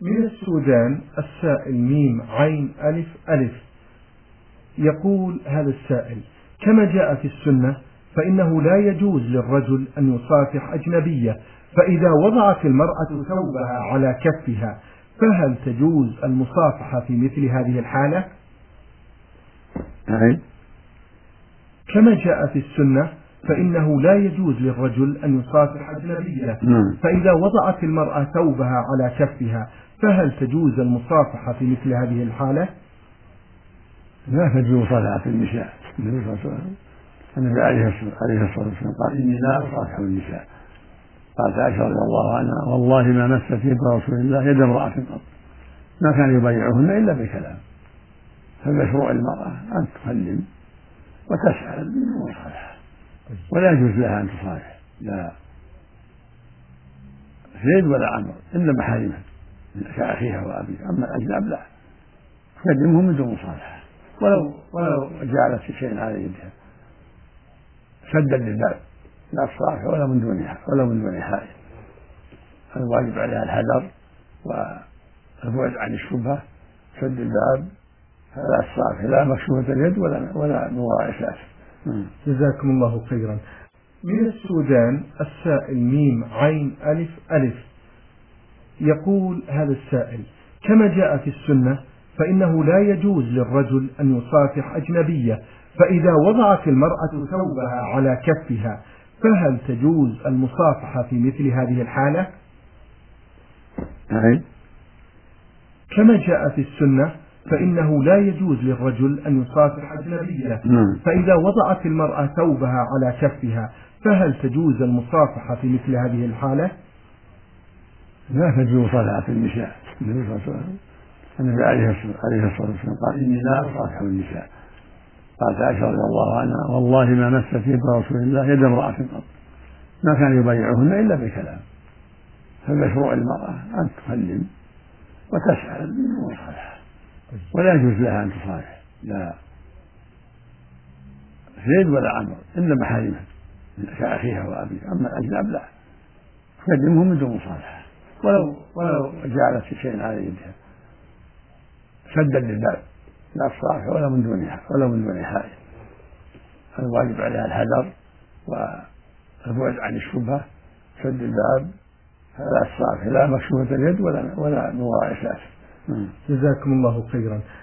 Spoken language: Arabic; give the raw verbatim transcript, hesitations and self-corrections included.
من السودان السائل ميم عين ألف ألف يقول هذا السائل: كما جاء في السنة فإنه لا يجوز للرجل أن يصافح أجنبية، فإذا وضعت المرأة ثوبها على كفها فهل تجوز المصافحة في مثل هذه الحالة؟ أي. كما جاء في السنة فإنه لا يجوز للرجل أن يصافح أجنبية، نعم. فإذا وضعت المرأة ثوبها على كفها فهل تجوز المصافحة في مثل هذه الحالة؟ لا تجوز مصافحة النساء. النبي صلى الله عليه وسلم النبي عليه الصلاة والسلام قال: إني لا أصافح النساء. قالت عائشة رضي الله عنها: والله ما مست يد رسول الله يد امرأة قط، ما كان يبايعهن إلا بكلام. فمشروع المرأة أن تكلم وتسأل بالمصالحة، ولا يجوز لها أن تصالح لا زيد ولا عمرو إلا محارمها كأخيها وأبيها. أما الأجناب لا تكلمهم من دون مصالحة، ولو ولو جعلت شيء على يدها سدا للباب لا تصالح ولا من دونها ولا من دون حائل. الواجب عليها الحذر والبعد عن الشبهة، سد الباب، فلا تصالح لا مكشوفة اليد ولا ولا من وراء اساس. جزاكم الله خيرا. من السودان السائل ميم عين ألف ألف يقول هذا السائل: كما جاء في السنة فإنه لا يجوز للرجل أن يصافح أجنبية، فإذا وضعت المرأة ثوبها على كفها فهل تجوز المصافحة في مثل هذه الحالة؟ أي. كما جاء في السنة فإنه لا يجوز للرجل أن يصافح أجنبية، فإذا وضعت المرأة ثوبها على كفها فهل تجوز المصافحة في مثل هذه الحالة؟ لا تجوز مصافحة النساء. النبي صلى الله عليه وسلم النبي عليه الصلاة والسلام قال: إني لا أصافح النساء. قالت عائشة رضي الله عنها: والله ما مست يد رسول الله يد امرأة قط، ما كان يبايعهن إلا بكلام. فمشروع المرأة أن تكلم وتسأل بالمصالحة، ولا يجوز لها أن تصالح لا زيد ولا عمرو إلا محارمها كأخيها وأبيها. أما الأجناب لا تكلمهم من دون مصالحة، ولو ولو جعلت شيء على يدها سدا للباب لا تصالح ولا من دونها ولا من دون حائل. الواجب عليها الحذر والبعد عن الشبهة، سد الباب، فلا تصالح لا مكشوفة اليد ولا ولا من وراء اساس. جزاكم الله خيرا.